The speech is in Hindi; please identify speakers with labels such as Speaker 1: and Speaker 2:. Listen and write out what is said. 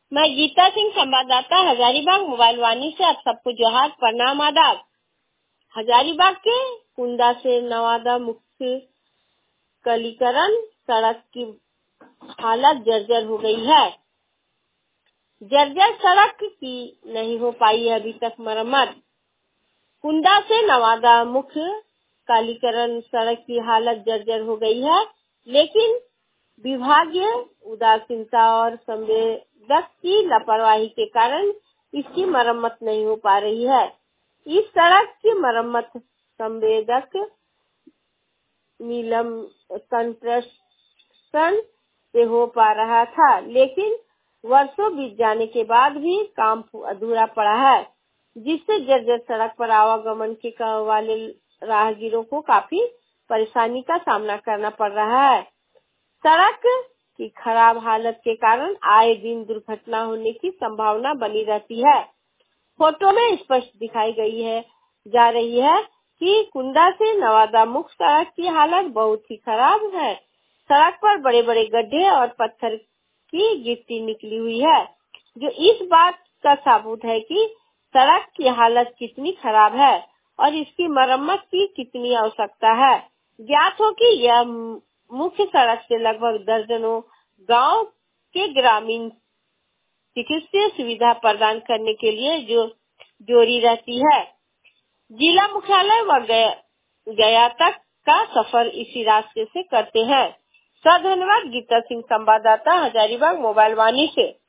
Speaker 1: मैं गीता सिंह, संवाददाता हजारीबाग मोबाइल वाणी से आप सबको जोहार, प्रणाम, आदाब। हजारीबाग के कुंदा से नवादा मुख्य कलीकरण सड़क की हालत जर्जर हो गई है। जर्जर सड़क की नहीं हो पाई है अभी तक मरम्मत। कुंदा से नवादा मुख्य कालीकरण सड़क की हालत जर्जर हो गई है, लेकिन विभागीय उदासीनता और संवेदक की लापरवाही के कारण इसकी मरम्मत नहीं हो पा रही है। इस सड़क की मरम्मत संवेदक नीलम कंस्ट्रक्शन से हो पा रहा था, लेकिन वर्षों बीत जाने के बाद भी काम अधूरा पड़ा है, जिससे जर्जर सड़क पर आवागमन के वाले राहगीरों को काफी परेशानी का सामना करना पड़ रहा है। सड़क की खराब हालत के कारण आए दिन दुर्घटना होने की संभावना बनी रहती है। फोटो में स्पष्ट दिखाई गई है जा रही है कि कुंदा से नवादा मुख्य सड़क की हालत बहुत ही खराब है। सड़क पर बड़े बड़े गड्ढे और पत्थर की गिट्टी निकली हुई है, जो इस बात का सबूत है कि सड़क की हालत कितनी खराब है और इसकी मरम्मत की कितनी आवश्यकता है। ज्ञात हो कि यह मुख्य सड़क से लगभग दर्जनों गांव के ग्रामीण चिकित्सीय सुविधा प्रदान करने के लिए जो जोड़ी रहती है। जिला मुख्यालय व गया तक का सफर इसी रास्ते से करते हैं। धन्यवाद। गीता सिंह, संवाददाता हजारीबाग मोबाइल वाणी से।